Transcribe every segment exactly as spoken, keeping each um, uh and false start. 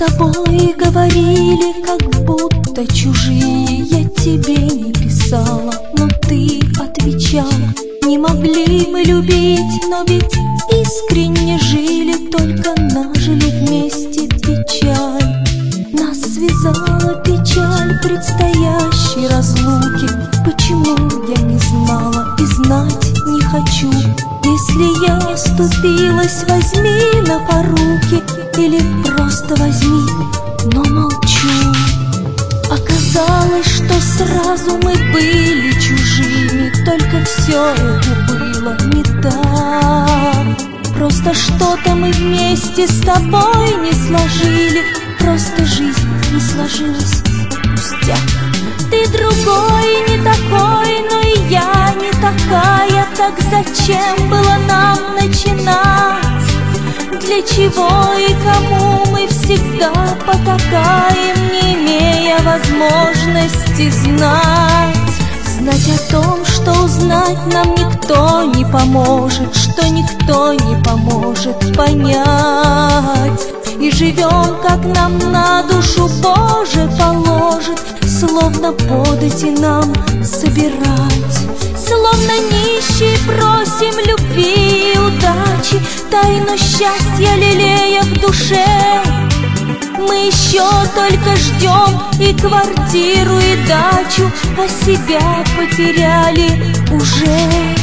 тобой говорили, как будто чужие. Я тебе не писала, но ты отвечала. Не могли мы любить, но ведь искренне жили, только нажили вместе печаль. Нас связала печаль предстоящей разлуки. Почему я не знала и знать не хочу? Если я оступилась, возьми на поруки, или просто возьми, но молчу. Оказалось, что сразу мы были чужими, только все это было не так. Просто что-то мы вместе с тобой не сложили, просто жизнь не сложилась, пустяк. Ты другой, не такой, но и я не такая. Так зачем было нам начинать? Для чего и кому мы всегда потакаем, не имея возможности знать? Знать о том, что узнать нам никто не поможет, что никто не поможет понять. И живем, как нам на душу Боже положит, словно подати нам собирать. Словно нищие просим любви и удачи, тайну счастья лелея в душе. Мы еще только ждем и квартиру, и дачу, а себя потеряли уже.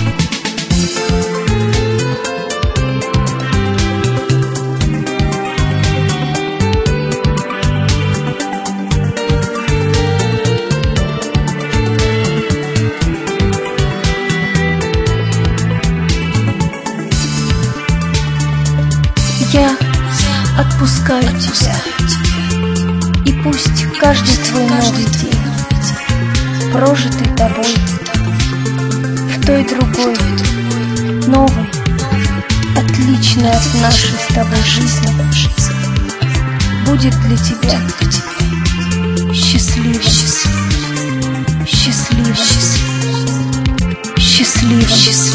Я отпускаю тебя, и пусть каждый твой новый день, прожитый тобой, в той другой, новой, отличной от нашей с тобой жизни, будет для тебя счастливым, счастливым, счастливым.